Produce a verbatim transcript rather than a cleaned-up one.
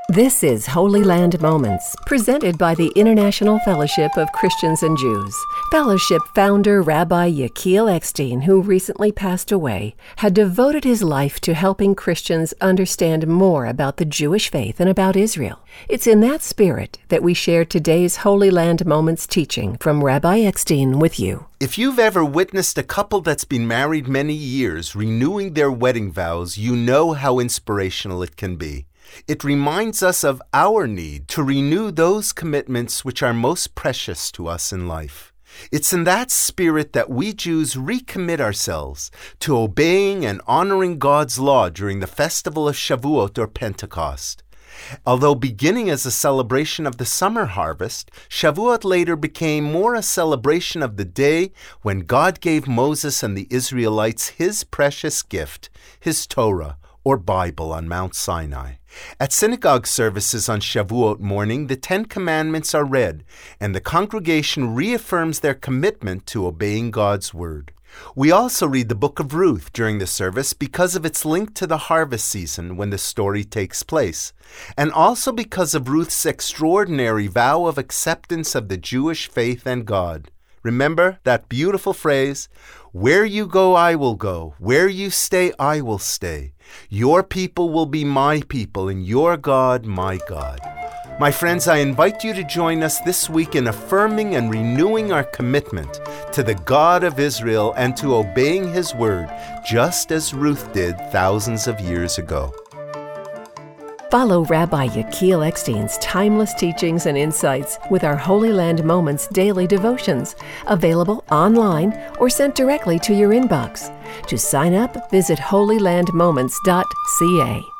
This is Holy Land Moments, presented by the International Fellowship of Christians and Jews. Fellowship founder Rabbi Yechiel Eckstein, who recently passed away, had devoted his life to helping Christians understand more about the Jewish faith and about Israel. It's in that spirit that we share today's Holy Land Moments teaching from Rabbi Eckstein with you. If you've ever witnessed a couple that's been married many years renewing their wedding vows, you know how inspirational it can be. It reminds us of our need to renew those commitments which are most precious to us in life. It's in that spirit that we Jews recommit ourselves to obeying and honoring God's law during the festival of Shavuot or Pentecost. Although beginning as a celebration of the summer harvest, Shavuot later became more a celebration of the day when God gave Moses and the Israelites his precious gift, his Torah, or Bible on Mount Sinai. At synagogue services on Shavuot morning, the Ten Commandments are read, and the congregation reaffirms their commitment to obeying God's word. We also read the book of Ruth during the service because of its link to the harvest season when the story takes place, and also because of Ruth's extraordinary vow of acceptance of the Jewish faith and God. Remember that beautiful phrase, "Where you go, I will go. Where you stay, I will stay. Your people will be my people, and your God, my God." My friends, I invite you to join us this week in affirming and renewing our commitment to the God of Israel and to obeying His word, just as Ruth did thousands of years ago. Follow Rabbi Yechiel Eckstein's timeless teachings and insights with our Holy Land Moments daily devotions, available online or sent directly to your inbox. To sign up, visit holy land moments dot c a.